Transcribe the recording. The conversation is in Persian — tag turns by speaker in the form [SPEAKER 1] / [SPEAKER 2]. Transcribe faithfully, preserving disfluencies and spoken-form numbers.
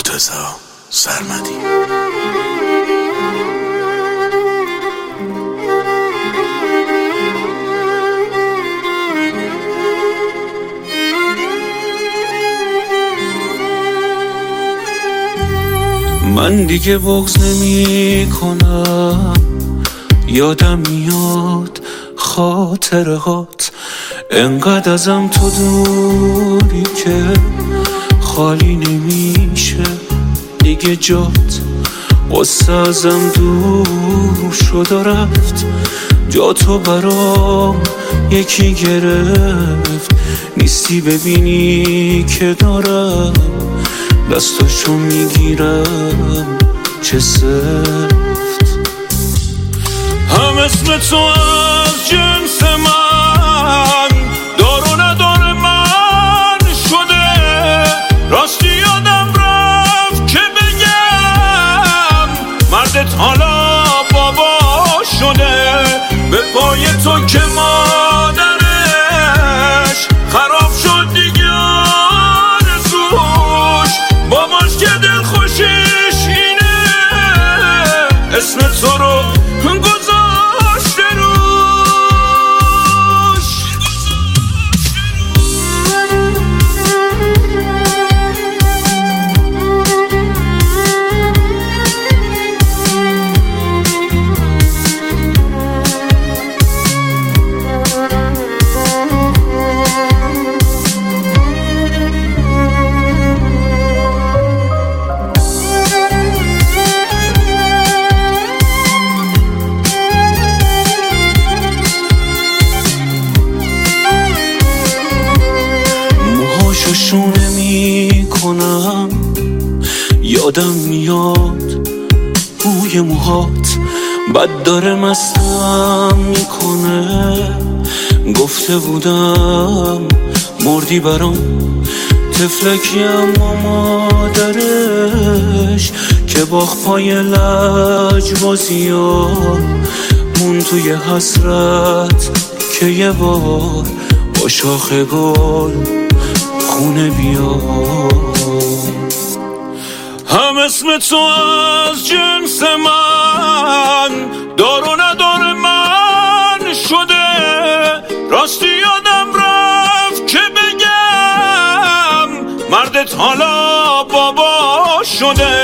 [SPEAKER 1] مرتضی سرمدی.
[SPEAKER 2] من دیگه بغض نمی کنم، یادم میاد خاطرهات، انقدر ازم تو دوری که خالی نمیشه دیگه جات. قصه ازم دور شد و رفت، جا تو برام یکی گرفت. نیستی ببینی که دارم دستاشو میگیرم چه سفت. هم اسم تو از جنس من دار و ندار من شده، راستی یادم رفت که بگم مردت حالا بابا شده. به پای تو که مادرش خراب شد دیگه آرزوش، باباش که دل خوشش اینه اسم تو رو گذاشته روش. شونه می کنم، یادم میاد بوی موهات، بد داره مستم میکنه. گفته بودم مردی برام طفلکی، اما مادرش که باخت پای لجبازی ها مون توی حسرت که یه بار با شاخ گل خونه بیا. هم اسم تو از جنس من دار و ندار من شده، راستی یادم رفت که بگم مردت حالا بابا شده.